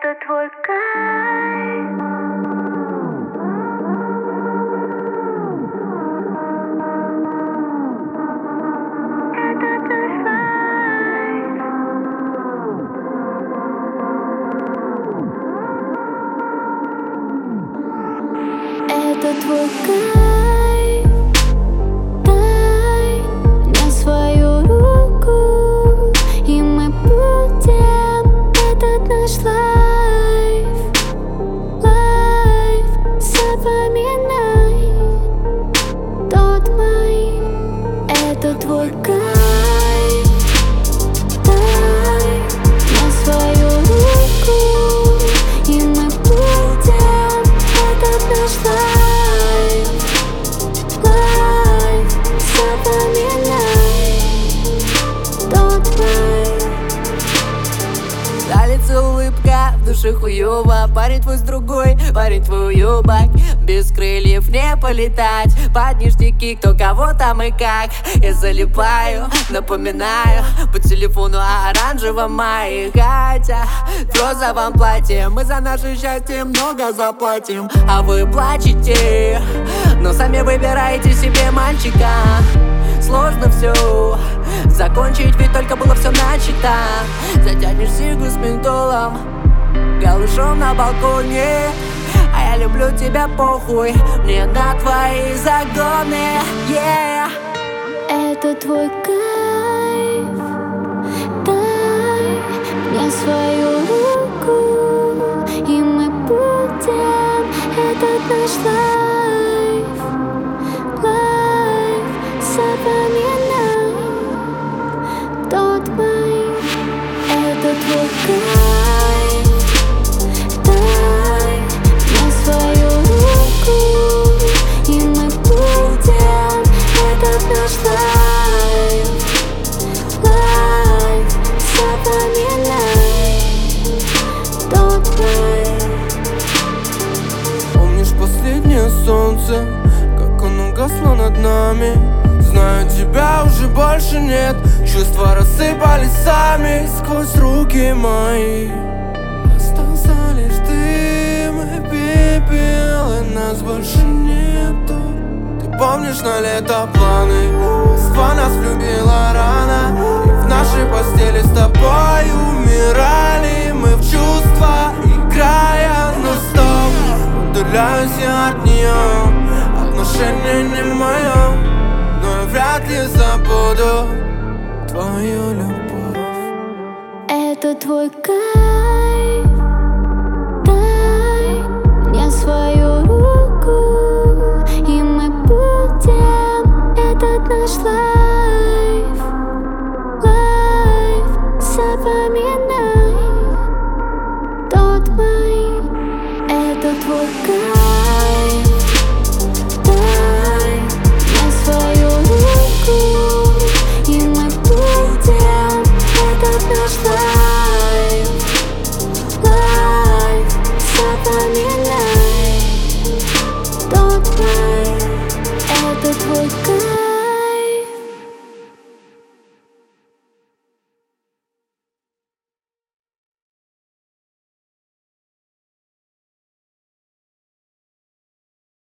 Это твой кайф. Это твой вайб. Это твой кайф. Дай мне свою руку, и мы будем этот наш лайф. Запоминай тот май. Это твой кайф. Дай мне свою руку, и мы будем этот наш лайф. Запоминай тот май. На лице улыбка, в душе хуёво. Парень твой с другой, парень твой уёбок. Без крыльев не полетать. Под ништяки, кто кого там и как. Я залипаю, напоминаю по телефону о оранжевом мае. Катя, в розовом платье. Мы за наше счастье много заплатим, а вы плачете, но сами выбираете себе мальчика. Сложно все закончить, ведь только было все начато. Затянешь сигу с ментолом, голышом на балконе. А я люблю тебя, похуй, мне на твои загоны, yeah. Это твой кайф. Дай мне свою руку, и мы будем этот наш лайф. Запоминай тот май. Это твой кайф. Дай мне свою руку, и мы будем этот наш лайф. Запоминай тот май. Помнишь последнее солнце, как оно гасло над нами? Знаю, тебя уже больше нет. Чувства рассыпались сами сквозь руки мои. Остался лишь дым и пепел, и нас больше нету. Ты помнишь на лето планы? Москва нас влюбила рано, и в нашей постели с тобой умирали мы в чувства, играя. Но стоп, удаляюсь я от нее. Отношения не мое, но я вряд ли забуду твою любовь. Это твой кайф.